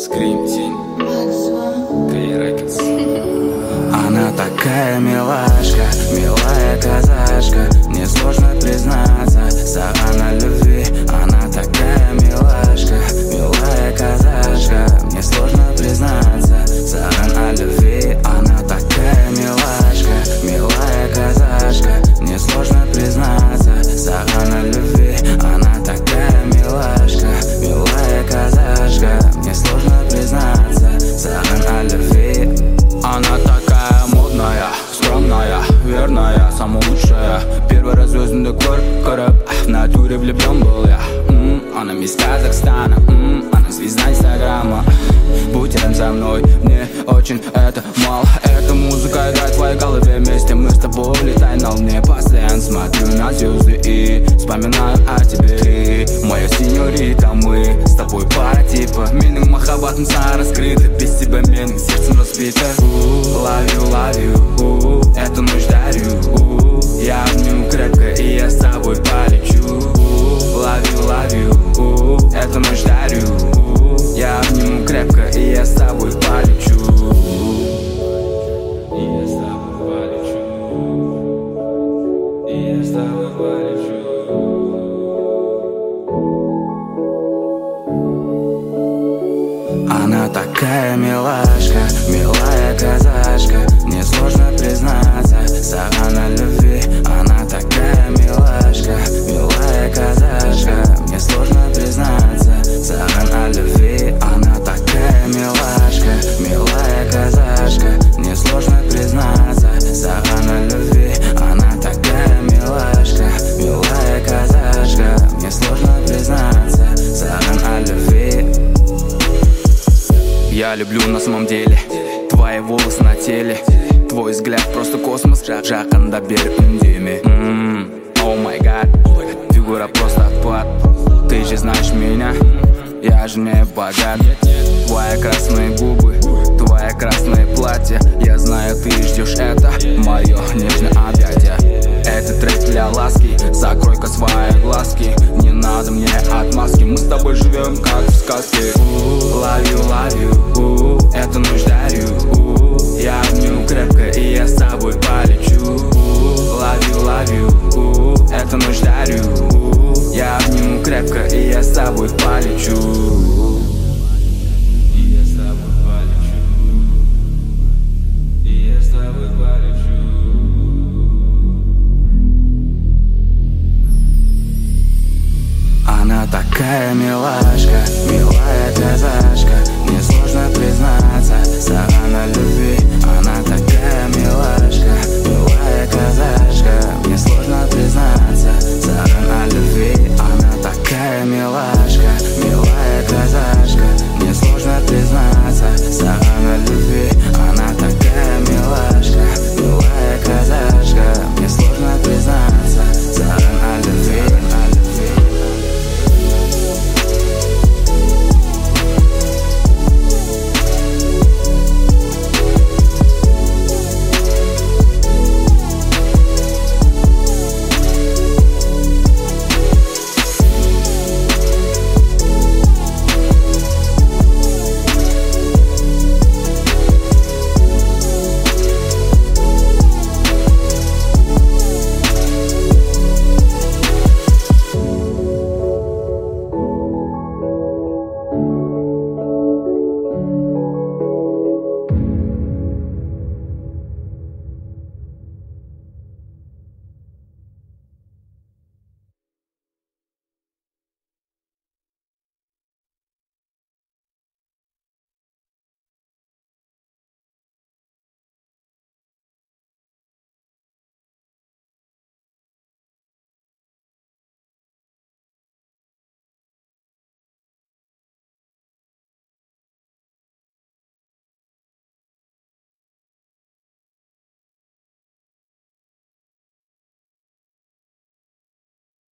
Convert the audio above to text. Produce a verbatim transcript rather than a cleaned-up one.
Скрим, тень, Рекордс. Она такая милашка, милая казашка. Мне сложно признаться, сагана любви. Она такая милашка, милая казашка. Мне сложно признаться, сагана любви. Она такая милашка, милая казашка. Мне сложно признаться, сагана любви. Она такая милашка, милая казашка. Мне сложно признаться, сагана любви. Она такая модная, скромная, верная, самая лучшая. Первый раз звездный двор, кораб, в натуре влюблен был я. М-м, Она мисс Казахстана, м-м, она звезда инстаграма. Будь рядом со мной, мне очень это мало. Эта музыка играет в твоей голове. Вместе мы с тобой летай на луне. Постоянно смотрю на звезды и вспоминаю о тебе. Моя сеньорита, мы с тобой пара типа. Мининг махаббат, мса раскрыта. Без тебя мининг, сердцем разбито. Love you, love you, эту ночь дарю. Я обниму крепко и я с тобой полечу. Love you, love you, эту ночь дарю. Я обниму крепко и я с тобой полечу. И я с тобой полечу. И я с тобой полечу. Она такая милашка, милая казашка. Мне сложно признаться, сагана любви. Она такая милашка, милая казашка. Мне сложно признаться, сагана любви. Она такая милашка, милая казашка. Мне сложно признаться, сагана любви. Она такая милашка, милая казашка. Мне сложно признаться, сагана любви. Я люблю на самом деле твои волосы на теле. Твой взгляд просто космос. Жақында бері үндеме. О май гад, фигура просто отпад. Ты же знаешь меня, я же не богат. Твои красные губы, твое красное платье. Я знаю, ты ждешь это, мое нежное объятие. Это трек для ласки, закрой-ка свои глазки. Не надо мне отмазки, мы с тобой живем как в сказке. Love you, love you, эту ночь дарю. Я обниму крепко и я с тобой полечу. Love you, love you, эту ночь дарю. Я обниму крепко и я с тобой полечу. И я с тобой полечу. И я с тобой полечу. Она такая милашка.